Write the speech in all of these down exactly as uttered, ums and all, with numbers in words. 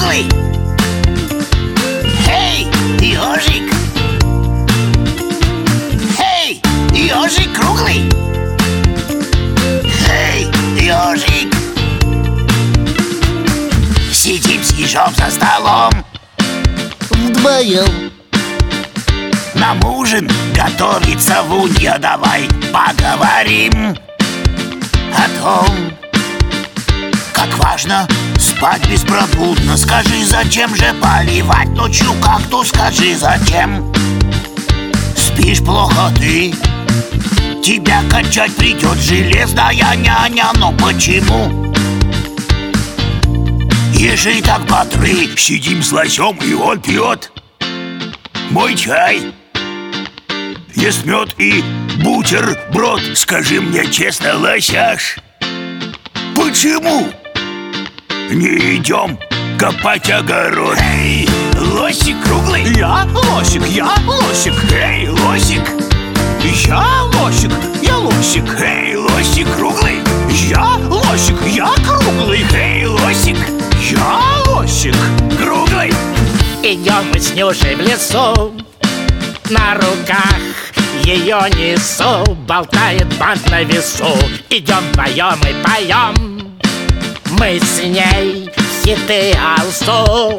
круглый. Эй, ежик. Эй, ежик круглый. Эй, ежик. Сидим с ежом за столом вдвоем. Нам ужин готовится, Вунья, давай поговорим о том, как важно спать беспробудно. Скажи, зачем же поливать ночью кактус? Скажи, зачем спишь плохо ты? Тебя качать придет железная няня. Но почему ежи так бодры? Сидим с лосем, и он пьет мой чай, ест мед и бутерброд. Скажи мне честно, лосяш, почему не идем копать огород? Эй, лосик круглый. Я лосик, я лосик. Эй, лосик. Я лосик, я лосик. Эй, лосик круглый. Я лосик, я круглый. Эй, лосик. Я лосик круглый. Идем мы с Нюшей в лесу, на руках ее несу, болтает бант на весу. Идем вдвоем и поем мы с ней хиты алсу.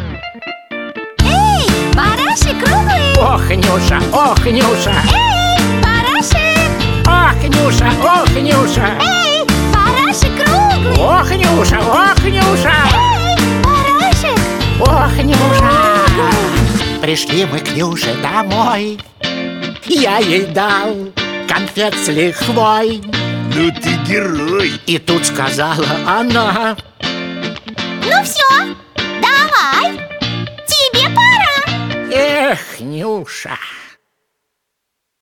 Эй, барашек круглый! Ох, Нюша, ох, Нюша! Эй, барашек! Ох, Нюша, ох, Нюша! Эй, барашек круглый! Ох, Нюша, ох, Нюша! Эй, барашек! Ох, Нюша! Пришли мы к Нюше домой. Я ей дал конфет с лихвой. Ну ты герой. И тут сказала она: Ну все, давай, тебе пора. эх, Нюша,